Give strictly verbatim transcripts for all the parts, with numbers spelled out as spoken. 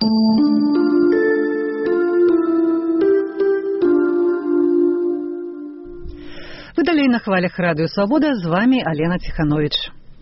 Вы далей на хвалях Радыё Свабода, з вами Алена Тиханович.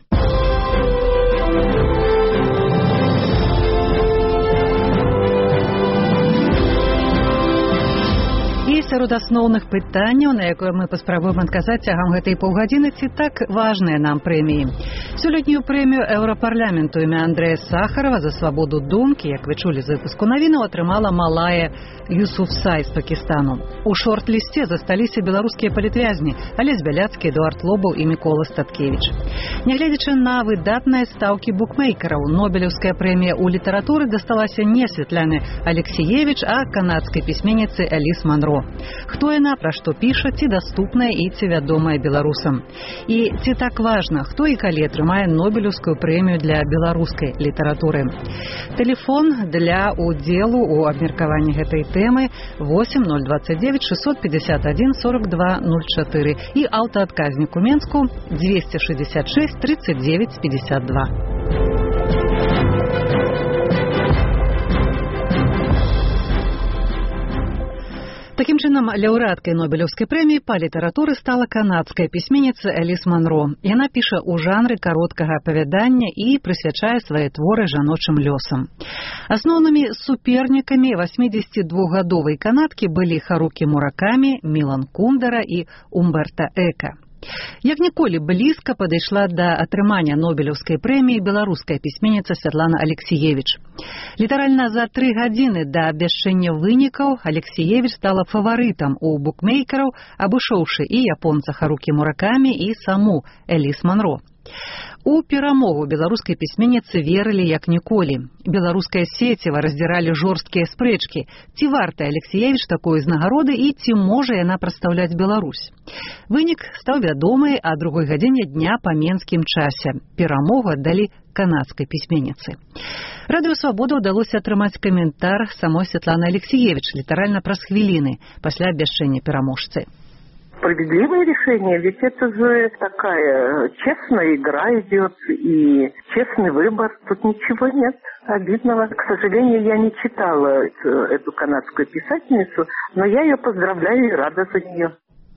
І сярод асноўных пытанняў, на якое мы паспрабуем адказаць цягам гэтай паўгадзіны, ці так важныя нам прэміі. Сёлетнюю прэмію Еўрапарламенту імя Андрэя Сахарова за свабоду думкі, як вы чулі з выпуску навінаў, атрымала Малая Юсуфзай з Пакістану. У шорт-лісце засталіся беларускія палітвязні Алесь Бяляцкі, Эдуард Лобаў і Мікола Статкевіч. Нягледзячы на выдатныя стаўкі букмейкераў, Нобелеўская прэмія ў літаратуры дасталася не Святляне Алексіевіч, а канадскай пісьменніцы Эліс Манро. Хто яна, пра што піша, ці даступная і ці вядомая беларусам. І ці так важна, хто і калі атрымае Нобелеўскую прэмію для беларускай літаратуры. Тэлефон для удзелу ў абмеркаванні гэтай тэмы восемь ноль двадцать девять шестьсот пятьдесят один сорок два ноль четыре і аўтаадказнік у Менску двести шестьдесят шесть тридцать девять пятьдесят два. Такім чынам, лаўрэаткай Нобелеўскай прэміі па літаратуры стала канадская пісьменніца Эліс Манро. Яна піша ў жанры кароткага апавядання і прысвячае свае творы жаночым лёсам. Асноўнымі супернікамі васьмідзесяцідвухгадовай канадкі былі Харукі Муракамі, Мілан Кундара і Умберта Эка. Як ніколі блізка падышла да атрымання Нобелеўскай прэміі беларуская пісьменніца Святлана Алексіевіч. Літаральна за тры гадзіны да абвяшчэння вынікаў Алексіевіч стала фаварытам у букмейкераў, абышоўшы і японца Харукі Муракамі, і саму Эліс Манро. У перамогу беларускай пісьменніцы верылі як ніколі. Беларускае сеціва раздзіралі жорсткія спрэчкі, ці варта Алексіевіч такой узнагароды і ці можа яна прадстаўляць Беларусь. Вынік стаў вядомы а другой гадзіне дня па менскім часе. Перамогу аддалі канадскай пісьменніцы. Радыё Свабода ўдалося атрымаць каментар самой Святланы Алексіевіч літаральна праз хвіліны пасля абвяшчэння пераможцы. Справедливое решение, ведь это же такая честная игра идет и честный выбор. Тут ничего нет обидного. К сожалению, я не читала эту канадскую писательницу, но я ее поздравляю и рада за нее.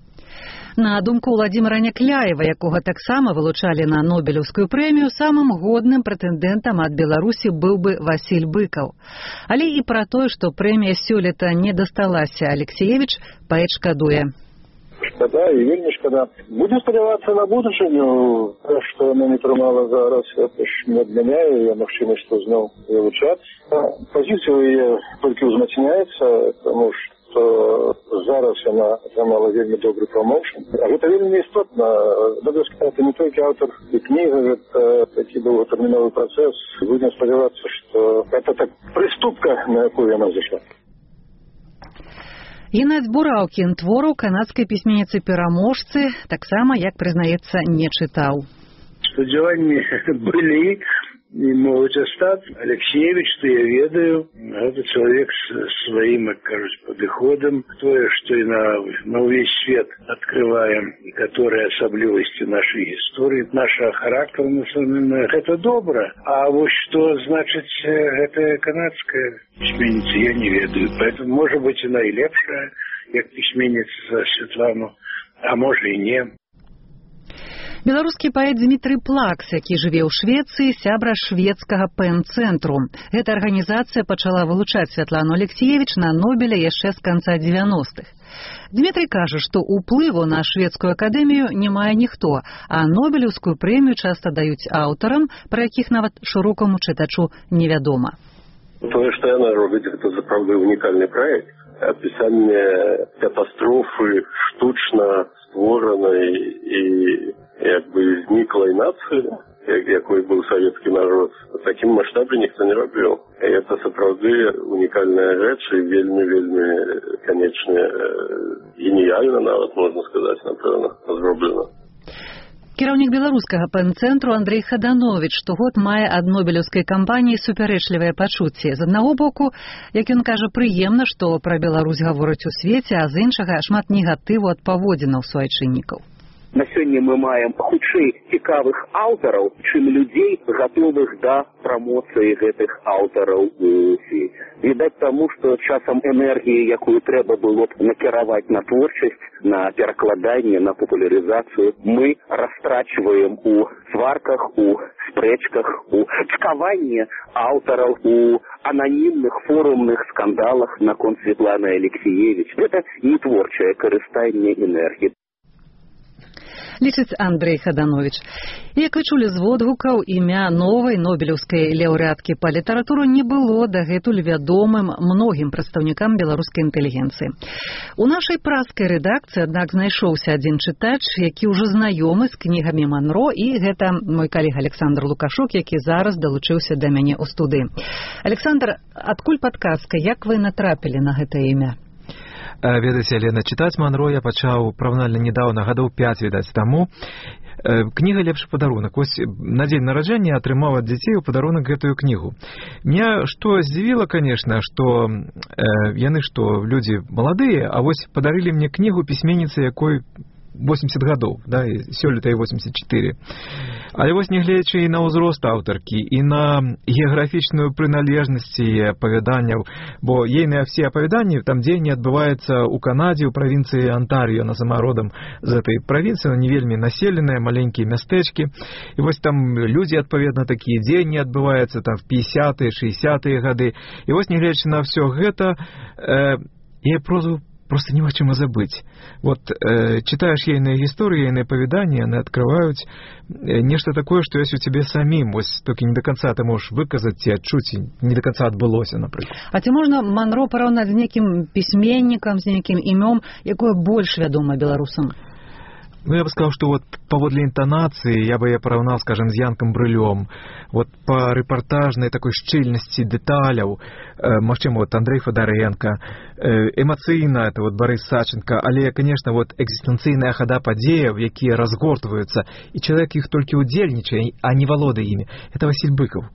На думку Владимира Някляева, якога таксама вылучалі на Нобелеўскую прэмію, самым годным прэтэндэнтам ад Беларусі быў бы Васіль Быкаў. Але і пра тое, што прэмія сёлета не дасталася Алексіевіч, паэт шкадуе. Шкада і вельмі шкада. Буду спадзявацца на будучыню, што яна не трымала зараз, гэта ж не адмяняе яе магчымасць зноў вывучацца. Пазіцыя яе толькі ўзмацняецца, таму што зараз яна атрымала вельмі добры прамоушн. А гэта вельмі істотна. Гэта не толькі аўтар і кніга, гэта такі доўгатэрміновы працэс. Будзем спадзявацца, што гэта так прыступка, на якую яна зайшла. Геннадзь Бураўкін твору канадскай пісьменніцы-пераможцы таксама, як прызнаецца, не чытаў. Спадзяванні былі і могуць астацца. Алексіевіч, то я ведаю, гэта чалавек з сваім, як кажуць, падыходам. Тое, што і на, на ўвесь свет адкрываем некаторыя асаблівасці нашай гісторыі, нашага характару нацыянальнага, гэта добра. А вось што значыць гэтая канадская пісьменніца, я не ведаю. Поэтому, можа быць, і найлепшая, як пісьменніца за Святлану, а можа і не. Беларускі паэт Дмітрый Плакс, які жыве ў Швецыі, сябра шведскага пэн-цэнтру. Гэта арганізацыя пачала вылучаць Святлану Алексіевіч на Нобеля яшчэ з канца дзевяностых. Дмітрый кажа, што ўплыву на шведскую акадэмію не мае ніхто, а Нобелеўскую прэмію часта даюць аўтарам, пра якіх нават шырокаму чытачу невядома. Тое, што яна робіць, гэта сапраўды унікальны праект. Апісанне катастрофы штучна створанай і як бы зніклай нацыі, якой быў савецкі народ, в такім маштабе ніхто не робіў. І гэта сапраўды унікальная рэч і вельмі-вельмі, канечне, геніяльна нават, можна сказаць, напэўна, зроблена. Кіраўнік беларускага пэн-цэнтру Андрэй Хадановіч штогод мае ад нобелеўскай кампаніі супярэчлівыя пачуцці. З аднаго боку, як ён кажа, прыемна, што пра Беларусь гавораць у свеце, а з іншага шмат негатыву ад паводзінаў суайчыннікаў. На сёння мы маем хутчэй цікавых аўтараў, чым людзей, гатовых да прамоцыі гэтых аўтараў у свеце. відаць таму, што часам энергіі, якую трэба было б накіраваць на творчасць, на перакладанне, на папулярызацыю, мы растрачваем у сварках, у спрэчках, у чкаванні аўтараў, у ананімных форумных скандалах наконт Светланы Алексіевіч. Гэта не творчае карыстанне энергіі. Лічыць Андрэй Хаданович. Як вы чулі з водгукаў, імя новай нобелеўскай лаўрэаткі па літаратуру не было дагэтуль вядомым многім прадстаўнікам беларускай інтэлігенцыі. У нашай праскай рэдакцыі, аднак, знайшоўся адзін чытач, які ўжо знаёмы з кнігамі Манро, і гэта мой калега Александр Лукашук, які зараз далучыўся да мяне ў студыі. Александр, адкуль падказка, як вы натрапілі на гэтае імя? Ведаеце, Лена, чытаць Манро я пачаў параўнальна недаўна, гадоў пяць, відаць, таму. Кніга «Лепшы падарунак». Вось на дзень нараджэння атрымаў ад дзяцей у падарунак гэтую кнігу. Меня што здзівіла, конечно, што э, яны што, людзі маладыя, а вось падарылі мне кнігу пісьменніцы, якой восемьдесят гадоў, да, і сёлета і восемьдесят четыре. Але вось нягледзячы і на ўзрост аўтаркі, і на геаграфічную прыналежнасць яе апавяданняў, бо ейныя все апавяданні, там дзеянне адбываецца ў Канадзе, ў правінцыі Антарыё, на самародам з этой правінцыі, не вельмі населеныя, маленькія мястэчкі, і вось там людзі, адпаведна, такія дзеянні адбываюцца там в пятидесятые, шестидесятые гады, і вось нягледзячы на ўсё гэта, э, яе прозу просто немагчыма забыць. Вот э, читаешь ейныя гісторыі, ейныя апавяданні, яны адкрываюць нешта такое, што ёсць у цябе самім, вось толькі не до конца ты можаш выказаць ці адчуць, не до конца адбылося, напрыклад. А ці можна Манро параўнаць з нейкім пісьменнікам, з нейкім імём, якое больш вядома беларусам? Ну, я бы сказал, что вот поводле интонации я бы я поравнал, скажем, с Янком Брылём. Вот по репортажной такой шчыльности деталяў, э, магчыма, вот Андрей Федоренко, э, эмоцыйна это вот Борис Саченко, але, конечно, вот экзистэнцыйная хада падзеяў, якія разгортваюцца, і чалавек іх толькі удзельнічае, а не валодае імі. Это Василь Быков.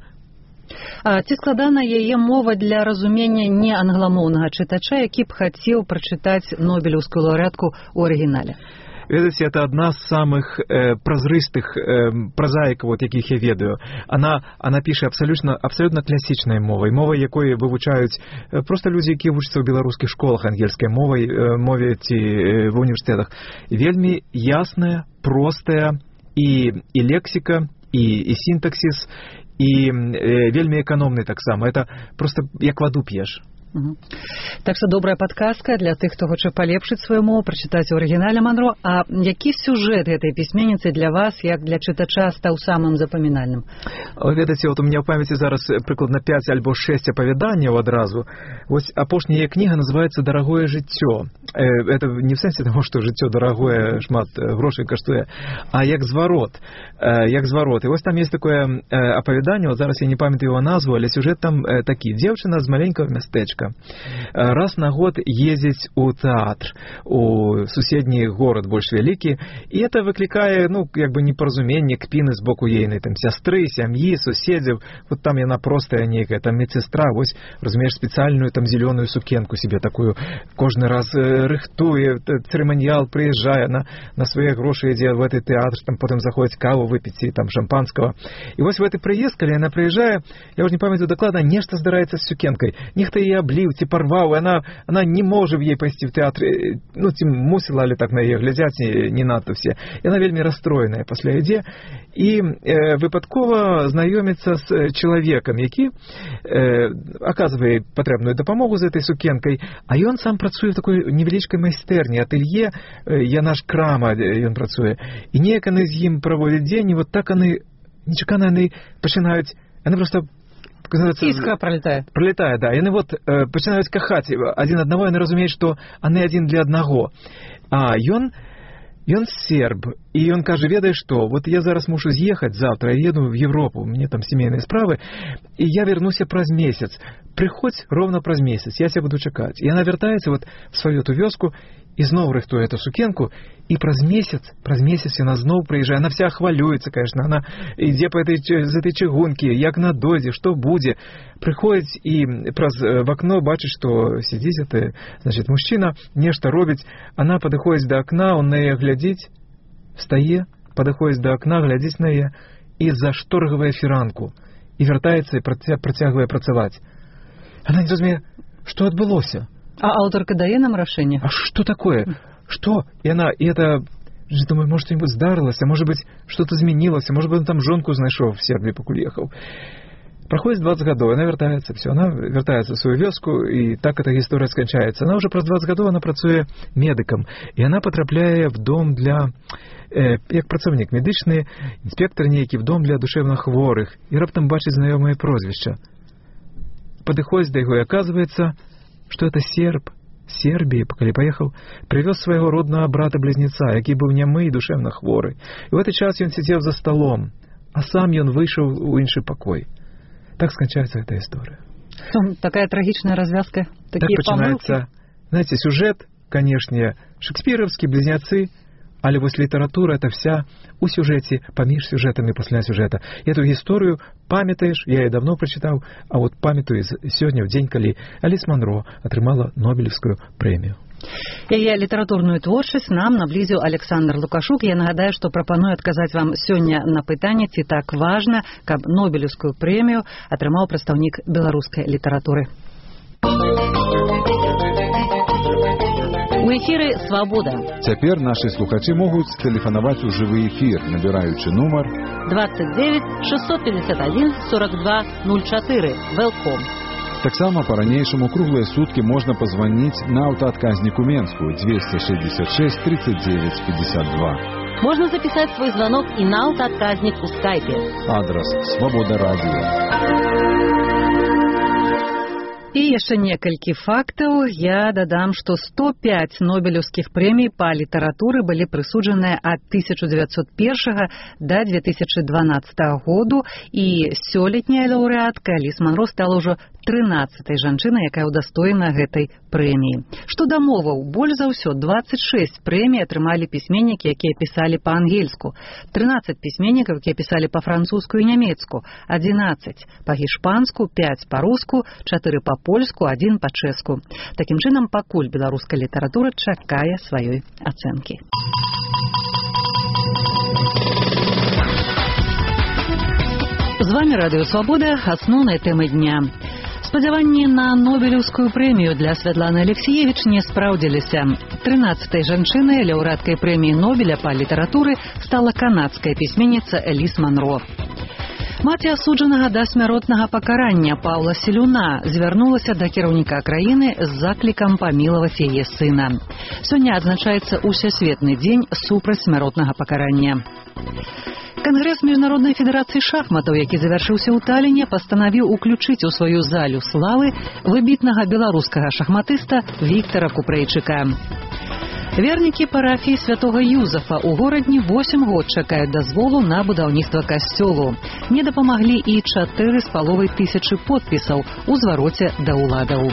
А ці складана яе мова для разумення не англамоўнага чытача, які б хацеў прачытаць нобелеўскую лаўрэатку ў арыгінале? Видите, это одна из самых э, прозрыстых э, прозаиков, вот, яких я ведаю. Она, она пишет абсолютно, абсолютно классичной мовой, мовой, якой вывучают э, просто люди, які вучатся в белорусских школах ангельской мовой, э, мове ці э, в университетах. Вельми ясная, простая и, и лексика, и, и синтаксис, и э, вельми экономный так само. Это просто як ваду п'еш. Угу. Так што добрая падказка для тых, хто хоча палепшыць сваю мову, прачытаць у арыгінале Манро. А які сюжэт гэтай пісьменніцы для вас, як для чытача, стаў самым запамінальным? Ведаеце, вот у меня в памяти зараз прыкладна пять альбо шесть апавяданняў адразу. Вось апошняя кніга называется «Дарагое жыццё». Это не в сэнсе того, што жыццё дарагое, шмат грошай каштуе, а як зварот. Як зварот. І вось там есть такое апавяданне, вот зараз я не памятаю его назву, але сюжэт там такі. Дзеўчына з маленькага мястэчка раз на год ездить у театр, у суседний город больш вялікі, і это выклікае, ну, як бы непаразуменне, кпіны з боку ейнай там сястры, сям'і, суседзяў. Вот там яна простая нейкая, там медсестра, вось, разумееш, спецыяльную там зеленую сукенку себе такую кожны раз рыхтуе, церемоніял прыязджае на, на свае грошы, ідзе в этот театр, там потым заходзіць каву выпіць і там шампанского. І вось в этой прыезд, калі яна прыязджае, я ўжо не памятаю дакладна, нешта здараецца з сукенкай. Нехта яе облив, ці порвав, і вона, вона не може в їй пойти в театр, ну, ці мусила ли так на її глядять, не, не надто всі. І вона вельми розстроєна після іде, і е, випадково знайомиться з чоловіком, який е, оказує потрібну допомогу з цією сукенкою, а він сам працює в такій невеличкій майстерні, ательє, е, я наш крама, він працює. І ніяк вони з ним проводять день, і от так вони, нечекано вони починають, вони просто Іскра пролетае. Пролетае, да. Яны вот э, пачынаюць кахаць адзін аднаго, яны разумеюць, што яны адзін для аднаго. А ён, ён серб, і ён кажа, ведаеш што, вот я зараз мушу з'ехаць завтра, я еду в Европу, мне там семейныя справы, і я вернуся праз месяц. Прыходзь ровно праз месяц, я тебя буду чакаць. І яна вяртаецца вот в сваю эту вёску, і зноў рыхтуе эту сукенку, і праз месяц, праз месяц яна зноў прыязджае, она вся хвалюецца, конечно, она ідзе по этой, з этой чыгункі, як на дойдзе, што будзе. Прыходзіць і праз в окно бачыць, што сидзіць это, значит, мужчына, нешта робіць, она падыходзіць да акна, он на яе глядзіць, встае, падыходзіць да акна, глядзіць на яе, і зашторгвае фіранку, і вяртаецца і працягвае працаваць. Она не разумеет, что отбылось. А аўтарка дае нам рашэнне? А что такое? Что? И она, и это... Думаю, может, что-нибудь здарылася, может быть, что-то изменилось, может быть, он там жонку знайшоў в Сербии, пакуль ехал. Проходит двадцать гадоў, она вяртаецца, все, она вяртаецца в свою вёску, и так эта история скончается. Она уже праз двадцать гадоў, она працуе медыкам, и она потрапляе в дом для, э, як працаўнік медычны, инспектор нейкі, в дом для душевнохворых, и раптам бачыць знаёмае прозвішча. Падыходзіць да яго, и оказывается, что это серб, Сербии, калі поехал, привез своего родного брата-близнеца, який був нямий і душевно хворий. І в этот час він сидів за столом, а сам він вийшов у інший покой. Так скончается эта история. Такая трагичная развязка. Так починается, помылки. Знаете, сюжет, конечно, шекспировский, близнецы, але вось литература это вся у сюжете, поміж сюжетами, пасля сюжета. И эту историю памятаешь, я ее давно прочитал, а вот памятаю сегодня, в день, калі Аліс Манро атрымала Нобелевскую премию. Яе літаратурную творчасць нам наблізіў Александр Лукашук. Я нагадаю, што прапаную адказаць вам сёння на пытанне, ці так важна, каб Нобелевскую прэмію атрымаў прадстаўнік беларускай літаратуры. У эфіры «Свабода». Цяпер нашы слухачы могуць тэлефанаваць у жывы эфір, набіраючы нумар двадцать девять шестьсот пятьдесят один сорок два ноль четыре. Велком. Таксама па-ранейшаму круглыя суткі можна пазваніць на аўтаадказніку Менскую двести шестьдесят шесть тридцать девять пятьдесят два. Можно записать свой звонок и на аўтаадказнік у скайпе. Адрес «Свобода радио». І яшчэ некалькі фактаў. Я дадам, што сто пять нобелеўскіх прэмій па літаратуры былі прысуджаныя ад тысяча девятьсот первого да две тысячи дванадцатого году, і сёлетняя лаўрэатка Аліс Манро стала ўжо трынаццатай жанчынай, якая ўдастоена гэтай прэміі. Што да моваў, больш за ўсё двадцать шесть прэмій атрымалі пісьменнікі, якія пісалі па-ангельску, трынаццаць пісьменнікаў, якія пісалі па-французску і нямецку, адзінаццаць па-гішпанску, пять па-руску, чатыры па-польску, адзін па-чэску. Такім чынам, пакуль беларуская літаратура чакае сваёй ацэнкі. З вами Радыё Свабода, асноўныя тэмы дня. Спадзяванні на Нобелеўскую прэмію для Святланы Алексеевич не спраўдзіліся. трынаццатай жанчынай лаўрэаткай прэміі Нобеля па літаратуры стала канадская пісьменніца Аліс Манро. Маці асуджанага да смяротнага пакарання Паўла Селюна звярнулася да кіраўніка краіны з заклікам памілаваць яе сына. Сёння адзначаецца усесветны дзень супраць смяротнага пакарання. Кангрэс Міжнароднай федэрацыі шахматаў, які завяршыўся ў Таліне, пастанавіў уключыць у сваю залю славы выбітнага беларускага шахматыста Віктара Купрэйчыка. Вернікі парафіі святога Юзафа ў горадні восемь год чакаюць дазволу на будаўніцтва касцёлу. Не дапамаглі і чатыры з паловай тысячы подпісаў у звароце да ўладаў.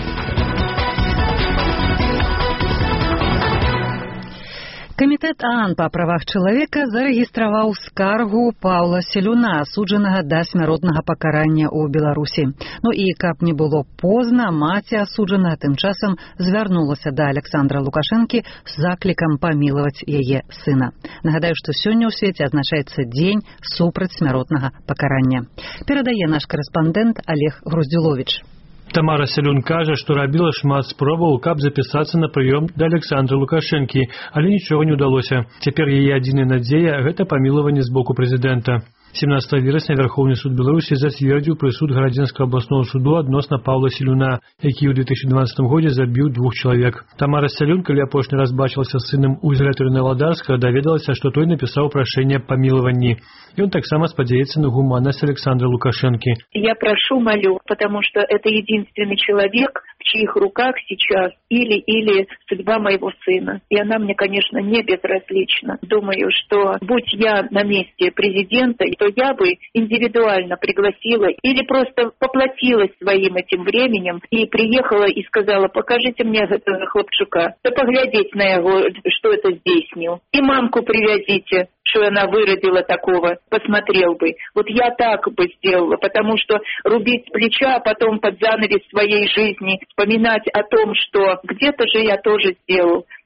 Камітэт ААН па правах чалавека зарэгістраваў скаргу Паўла Селюна, асуджанага да смяротнага пакарання ў Беларусі. Ну і каб не было позна, маці асуджанага тым часам звярнулася да Александра Лукашэнкі з заклікам памілаваць яе сына. Нагадаю, што сёння ў свеце адзначаецца дзень супраць смяротнага пакарання. Перадае наш корэспандэнт Олег Груздзюловіч. Тамара Селюн кажа, што рабіла шмат спробаў, каб запісацца на прыём да Александра Лукашэнкі, але нічога не ўдалося. Цяпер яе адзіная надзея – гэта памілаванне з боку прэзідэнта. семнадцатого верасня Верховны суд Беларусі зацвердзіў прысуд Гарадзенскага абласнога суду адносна Паўла Селюна, які ў две тысячи дванадцатым годзе забіў двух чалавек. Тамара Селюн, калі апошні раз бачылася з сынам у ізалятары Новоодарска, даведалася, што той напісаў прашэнне аб памілаванні. Ён таксама спадзяецца на гуманнасць Александра Лукашэнкі. Я прошу, молю, потому что это единственный человек, в чьих руках сейчас или или судьба моего сына. И она мне, конечно, не безразлична. Думаю, что будь я на месте президента, то я бы индивидуально пригласила или просто поплатилась своим этим временем и приехала и сказала: покажите мне этого хлопчука, да поглядеть на его, что это здейснил. И мамку привезите, что она выродила такого, посмотрел бы. Вот я так бы сделала, потому что рубить с плеча, а потом под занавес своей жизни вспоминать о том, что где-то же я тоже сделал.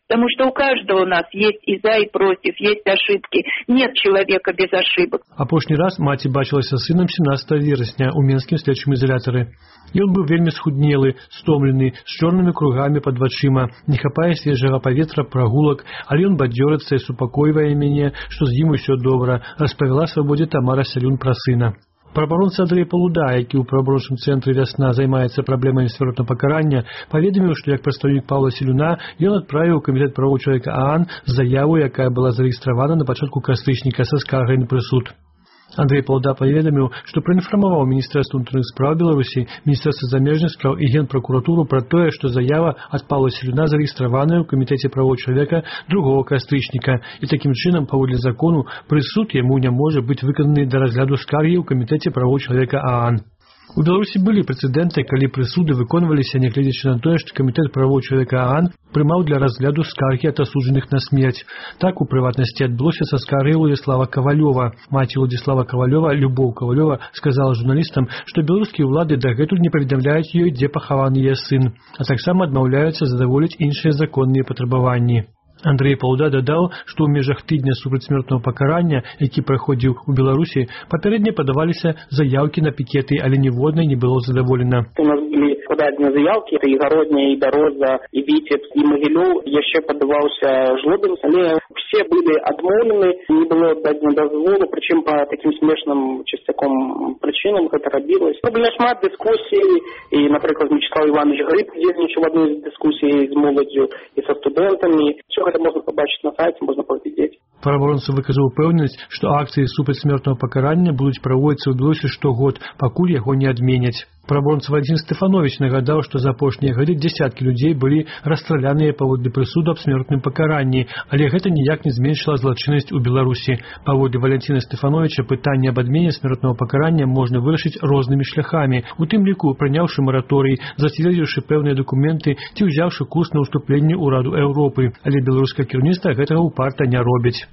Потому что у каждого у нас есть и за, и против, есть ошибки. Нет человека без ошибок. Апошні раз маці бачылася з сынам семнадцатого верасня ў менскім следчым изолятары. Ён быў вельмі схуднелы, стомлены, з чорнымі кругамі пад вачыма, не хапае свежага паветра, прагулак, але ён бадзёрыцца і супакойвае мяне, што з ім усё добра, распавяла Свабодзе Тамара Сялюн пра сына. Праабаронца Андрэй Палуда, які ў праабарончым цэнтры «Вясна» займаецца праблемамі смяротнага пакарання, паведаміў, што як прадстаўнік Паўла Селюна ён адправіў у камітэт правоў чалавека ААН заяву, якая была зарэгістравана на пачатку кастрычніка са скаргай на прысуд. Андрэй Палуда паведаміў, што праінфармаваў Міністэрства ўнутраных спраў Беларусі, Міністэрства замежных спраў і Генпракуратуру пра тое, што заява ад Паўла Селюна зарэгістраваная ў камітэце правоў чалавека другога кастрычніка, і такім чынам, паводле закону, прысуд яму не можа быць выкананы да разгляду скаргі ў камітэце правоў чалавека ААН. У Беларусі былі прэцэдэнты, калі прысуды выконваліся, нягледзячы на тое, што камітэт правоў чалавека ААН прымаў для разгляду скаргі ад асуджаных на смерць. Так, у прыватнасці, адбылося са скаргай Уладзіслава Кавалёва. Маці Уладзіслава Кавалёва, Любоў Кавалёва, сказала журналістам, што беларускія ўлады дагэтуль не паведамляюць ёй, дзе пахаваны яе сын, а таксама адмаўляюцца задаволіць іншыя законныя патрабаванні. Андрэй Палуда дадаў, што ў межах тыдня супраць смертнага пакарання, які праходзіў у Беларусі, папярэдне падаваліся заяўкі на пікеты, але ніводнай не было задаволена. У нас былі пададзены заяўкі, это і Гародня, і Бяроза, і Віцебск, і Магілёў, яшчэ падаваўся Жлобін, але все былі адмоўлены, не было дадзена дазволу, прычым па такім смешным часцяком прычынам гэта рабілася. Было шмат дыскусій, і, напрыклад, Вячеслав Іванович Грыб удзельнічаў в адной з дыскусій з моладдзю і са студэнтамі. Гэта можна пабачыць на сайце, можна паглядзець. Праабаронца выказаў упэўненасць, што акцыі супраць смертнага пакарання будуць праводзіцца ў Беларусі штогод, пакуль яго не адменяць. Праабаронца Вадзім Стэфановіч нагадаў, што за апошнія гады дзясяткі людзей былі расстраляныя паводле прысуду аб смертным пакаранні, але гэта ніяк не зменшыла злачыннасць у Беларусі. Паводле Валянціна Стэфановіча пытанне аб адмене смертнага пакарання можна вырашыць рознымі шляхамі, у тым ліку прыняўшы мараторый, зацвердзіўшы пэўныя дакументы ці ўзяўшы курс на ўступленне ў Раду Еўропы, але беларускае кіраўніцтва гэтага ўпарта не робіць.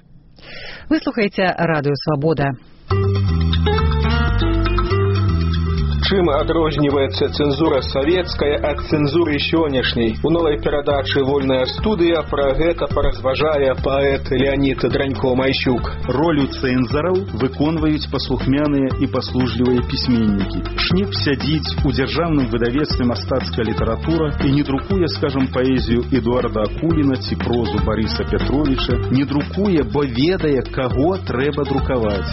Вы слухаеце Радыё Свабода. Чым адрозніваецца цэнзура савецкая ад цэнзуры сённяшняй? У новай перадачы «Вольная студыя» пра гэта паразважае паэт Леонід Дранько-Майсюк. Ролю цэнзараў выконваюць паслухмяныя і паслужлівыя пісьменнікі. Шніп сядзіць у дзяржаўным выдавецтве «Мастацкая літаратура» і не друкуе, скажам, паэзію Эдуарда Акуліна ці прозу Барыса Петровіча, не друкуе, бо ведае, каго трэба друкаваць.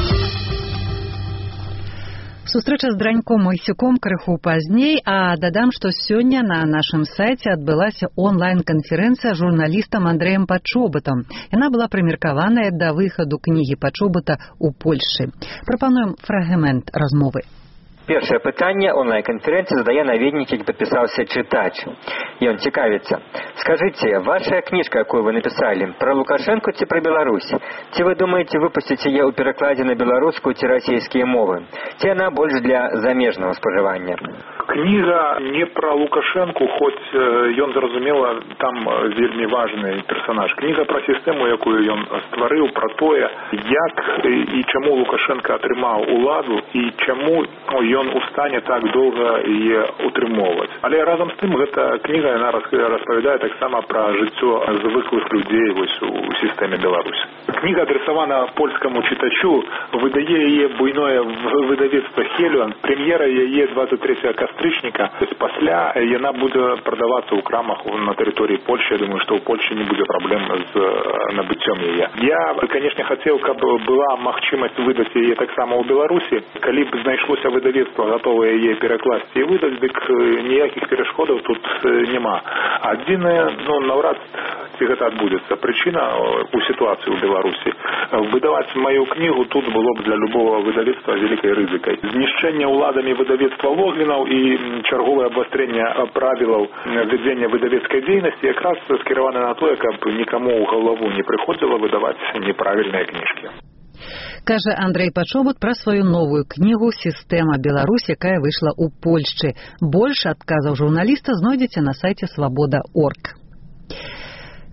Сустрэча з Драньком Майсюком крыху пазней, а дадам, што сёння на нашым сайце адбылася онлайн-канферэнцыя з журналістам Андрэем Пачобытам. Яна была прымеркаваная да выхаду кнігі Пачобыта ў Польшчы. Прапануем фрагмент размовы. Першае пытанне онлайн-канферэнцыі задае наведнік, які падпісаўся чытач. Ён цікавіцца. Скажыце, ваша кніжка, якую вы напісалі, пра Лукашэнку ці пра Беларусь? Ці вы думаеце выпусціць яе ў перакладзе на беларускую ці расійскія мовы? Ці яна больш для замежнага спажывання? Кніга не пра Лукашэнку, хоць ён, зразумела, там вельмі важны персанаж. Кніга пра сістэму, якую ён стварыў, пра тое, як і чаму Лукашенко атрымаў уладу і чаму ён у стане так доўга яе утрымоўваць. Але разам з тым гэта кніга, яна распавядае таксама пра жыццё звыклых людзей вось у сістэме Беларусі. Кніга адресавана польскаму чытачу, выдае яе буйное выдавецтва Хелион, прэм'ера яе двадцать третьего кастрычніка. Пасля яна будзе прадавацца ў крамах на тэрыторыі Польшчы. Я думаю, што ў Польшчы не будзе праблем з набыццём яе. Я, канешне, хацеў, каб была магчымасць выдаць яе таксама ў Беларусі. Калі б знайшлося выдавецтва гатовае яе перакласці і выдаць, дык ніякіх перашкодаў тут няма. Адзінае, ну, наўрад ці гэта адбудзецца. Прычына у сітуацыі ў Беларусі. Выдаваць маю кнігу тут было б для любого выдавецтва вялікай рызыкай. Знішчэнне ўладамі выдавецтва Логвінаў і чарговае абвастрэнне правілаў вядзення выдавецкай дзейнасці якраз скіраваны на тое, каб нікаму ў галаву не прыходзіла выдаваць неправільныя кніжкі. Кажа Андрэй Пачобыт пра сваю новую кнігу «Сістэма Беларусь», якая выйшла ў Польшчы. Больш адказаў журналіста знойдзеце на сайце свабода точка орг.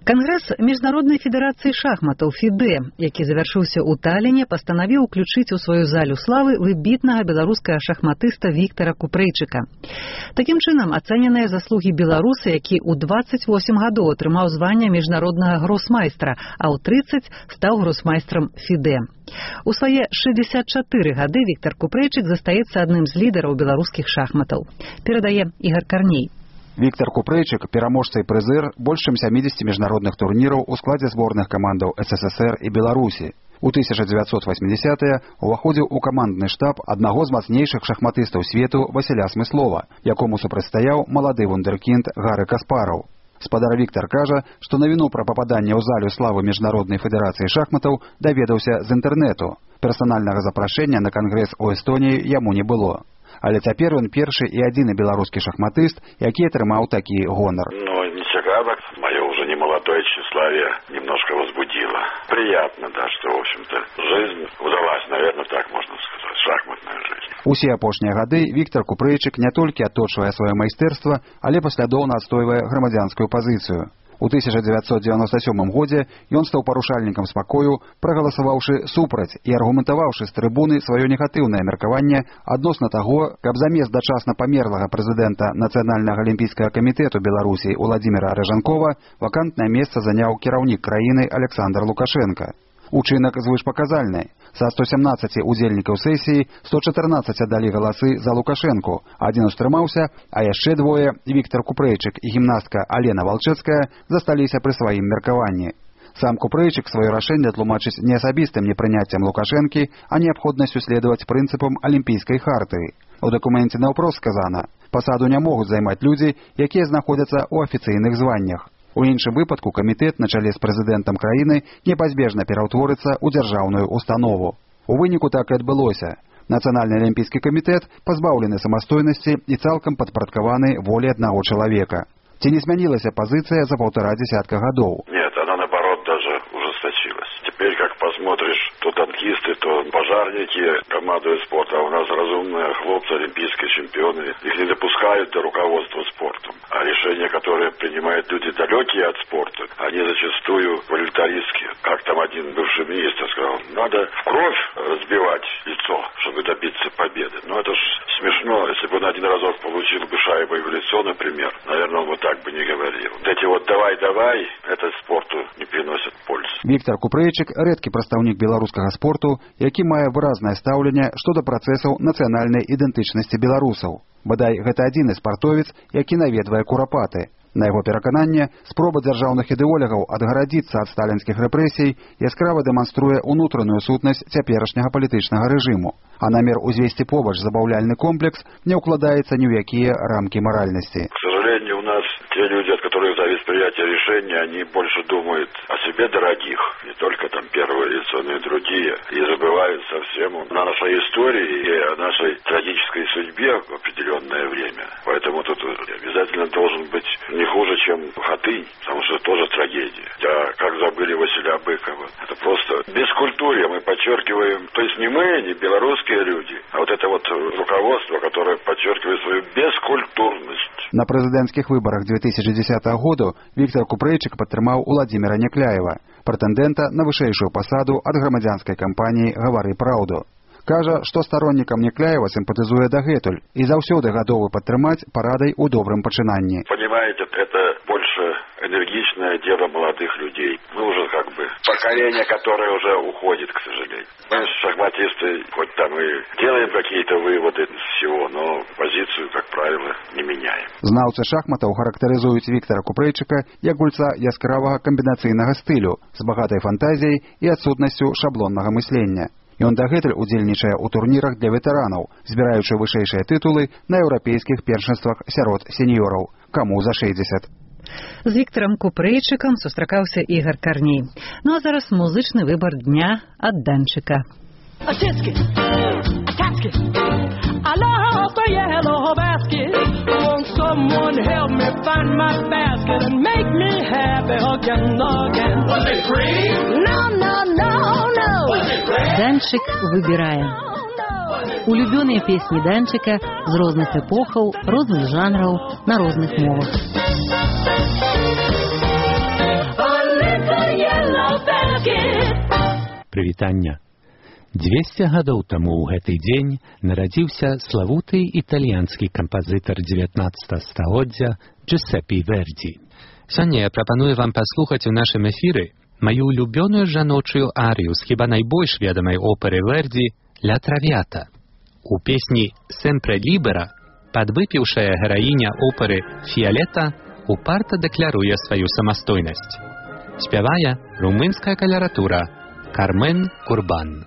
Кангрэс міжнароднай федэрацыі шахматаў ФІДЭ, які завяршыўся ў Таліне, пастанавіў уключыць у сваю залю славы выбітнага беларускага шахматыста Віктара Купрэйчыка. Такім чынам ацэненыя заслугі беларуса, які ў дваццаць восем гадоў атрымаў званне міжнароднага гросмайстра, а ў трыццаць стаў гросмайстрам ФІДЭ. У свае шэсцьдзесят чатыры гады Віктар Купрэйчык застаецца адным з лідараў беларускіх шахматаў. Перадае Ігар Карней. Віктар Купрэйчык – пераможца і прызэр больш чым сямідзесяці міжнародных турніраў у складзе зборных камандаў СССР і Беларусі. У тысяча дзевяцьсот васьмідзесятыя уваходзіў у камандны штаб аднаго з мацнейшых шахматыстаў свету Васіля Смыслова, якому супрацьстаяў малады вундэркінд Гары Каспараў. Спадар Віктар кажа, што навіну пра пападанне ў залю славы міжнароднай федэрацыі шахматаў даведаўся з інтэрнэту. Персанальнага запрашэння на кангрэс у Эстонії яму не было. Але цяпер ён першы і адзіны беларускі шахматыст, які атрымаў такі гонар. Ну, ничего, мое уже не молодое тщеславие немножко возбудило. Приятно, да, что, в общем-то, жизнь удалась, наверное, так можно сказать, шахматная жизнь. Усе апошнія гады Віктар Купрэйчык не толькі адточвае сваё майстэрства, але паслядоўна адстойвае грамадзянскую пазіцыю. У тысяча дзевяцьсот дзевяноста сёмым годзе ён стаў парушальнікам спакою, прагаласаваўшы супраць і аргументаваўшы з трыбуны сваё негатыўнае меркаванне адносна таго, каб замест дачасна памерлага прэзідэнта Нацыянальнага алімпійскага камітэту Беларусі Уладзіміра Рэжанкова вакантнае месца заняў кіраўнік краіны Александр Лукашенка. Учынак звышпаказальны. Са сто сямнаццаці удзельнікаў сесіі сто чатырнаццаць аддалі галасы за Лукашэнку, адзін устрымаўся, а яшчэ двое, Віктар Купрэйчык і гімнастка Алена Валчэцкая, засталіся пры сваім меркаванні. Сам Купрэйчык сваё рашэнне тлумачыць не асабістым непрыняццем Лукашэнкі, а неабходнасцю следаваць прынцыпам алімпійскай хартыі. У дакуменце наўпрост сказана: пасаду не могуць займаць людзі, якія знаходзяцца ў афіцыйных званнях. У іншым выпадку камітэт на чале з прэзідэнтам краіны непазбежна пераўтворыцца ў дзяржаўную установу. У выніку так і адбылося. Нацыянальны алімпійскі камітэт пазбаўлены самастойнасці і цалкам падпарадкаваны волі аднаго чалавека. Ці не змянілася пазіцыя за паўтара дзесятка гадоў? Нет, она наоборот даже ужесточилась. Теперь, как посмотришь, то танкисты, то пожарники командуют спортом, а у нас разумные хлопцы, олимпийские чемпионы, их не допускают до руководства спортом. А решения, которые принимают люди далекие от спорта, они зачастую волюнтаристские. Как там один бывший министр сказал, надо в кровь разбивать лицо, чтобы добиться победы. Но это ж смешно. Если бы он один разок получил бы шайбу в лицо, например, наверное, он бы так бы не говорил. Вот эти вот давай-давай, это спорту не приносит пользы. Віктар Купрэйчык – рэдкі прадстаўнік беларускага спорту, які мае выразнае стаўленне што да працэсаў нацыянальнай ідэнтычнасці беларусаў. Бадай, гэта адзіны спартовец, які наведвае курапаты. На яго перакананне, спроба дзяржаўных ідэолягаў адгарадзіцца ад сталінскіх рэпрэсій яскрава дэманструе ўнутраную сутнасць цяперашняга палітычнага рэжыму, а намер узвесці побач забаўляльны комплекс не ўкладаецца ні ў якія рамкі маральнасці. К сожалению, у нас те люди, от которых зависит принятие решения, они больше думают о себе дорогих, не только там первое лицо, но и другие, и забывают совсем о нашей истории и о нашей трагической судьбе в определенное время. Поэтому тут обязательно должен быть не хуже, чем Хатынь, потому что это тоже трагедия. А как забыли Василя Быкова. Это просто бескультурье мы подчеркиваем. То есть не мы, не белорусские люди, а вот это вот руководство, которое подчеркивает свою бескультурность. На прэзідэнцкіх выбарах две тысячи десятого году Віктар Купрэйчык падтрымаў Уладзіміра Някляева, прэтэндэнта на вышэйшую пасаду ад грамадзянскай кампаніі «Гавары праўду». Кажа, што староннікам Някляева сімпатызуе дагэтуль і заўсёды гатовы падтрымаць парадай у добрым пачынанні. Понимаете, это больше энергичное дело молодых людей. Мы уже как бы поколение, которое уже уходит, к сожалению. Мы шахматисты, хоть там и делаем какие-то выводы из всего, но позицию, как правило, не меняем. Знаўцы шахматаў характарызуюць Віктара Купрэйчыка як гульца яскравага камбінацыйнага стылю з багатай фантазіяй і адсутнасцю шаблоннага мыслення. Ён дагэтуль удзельнічае ў турнірах для ветэранаў, збіраючы вышэйшыя тытулы на еўрапейскіх першынствах сярод сеньёраў, каму за шэсцьдзесят. З Віктарам Купрэйчыкам сустракаўся Ігар Карней. Ну а зараз музычны выбар дня ад Данчыка. I lost a yellow basket. Won't someone help me find my basket and make me happy again, again? Was it free? No, no, no, no. Данчык выбірае. Улюбёныя песні Данчыка з розных эпохаў, розных жанраў, на розных мовах. Прывітання. дзвесце гадоў таму ў гэты дзень нарадзіўся славуты італьянскі кампазітар дзевятнаццатага стагоддзя Джузеппе Верді. Сёння я прапаную вам паслухаць у нашым эфіры маю улюбёную жаночую арыю з хіба найбольш вядомай оперы Верді «Ля Трав'ята». У песні «Семпре лібера» падвыпіўшая гераіня оперы Фіялета упарта дэкляруе сваю самастойнасць. Спявае румынская калература Кармен Курбан.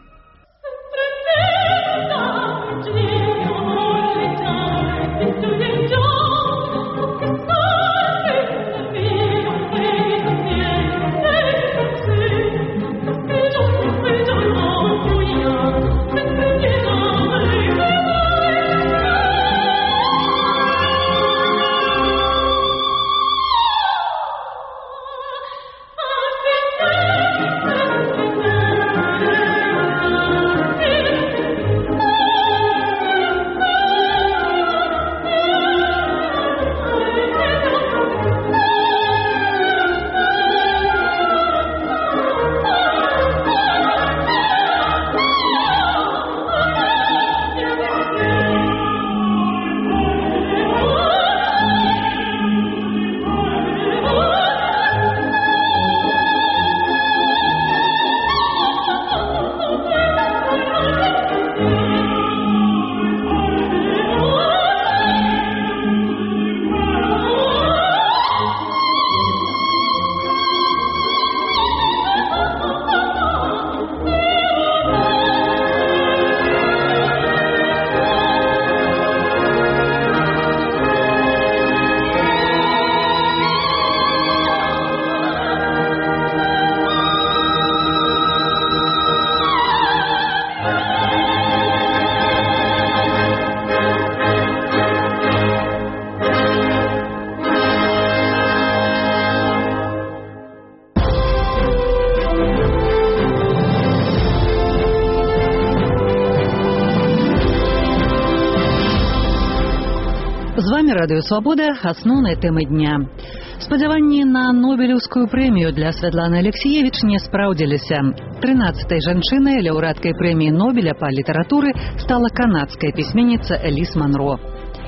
З вами Радыё Свабода, асноўныя тэмы дня. Спадзяванні на Нобелеўскую прэмію для Святланы Алексіевіч не спраўдзіліся. трынаццатай жанчынай лаўрэаткай прэміі Нобеля па літаратуры стала канадская пісьменніца Эліс Манро.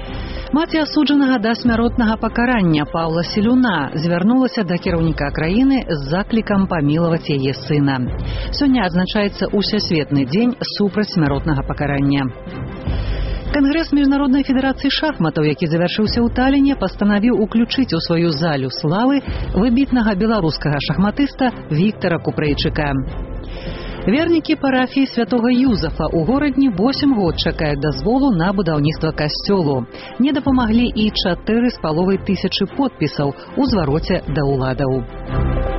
Маці асуджанага да смяротнага пакарання Паўла Селюна звярнулася да кіраўніка краіны з заклікам памілаваць яе сына. Сёння адзначаецца Усесветны дзень супраць смяротнага пакарання. Кангрэс Міжнароднай федэрацыі шахматаў, які завяршыўся ў Таліне, пастанавіў уключыць у сваю залю славы выбітнага беларускага шахматыста Віктара Купрэйчыка. Вернікі парафіі святога Юзафа ў горадні восем год чакаюць дазволу на будаўніцтва касцёлу. Не дапамаглі і чатыры з паловай тысячы подпісаў у звароце да ўладаў.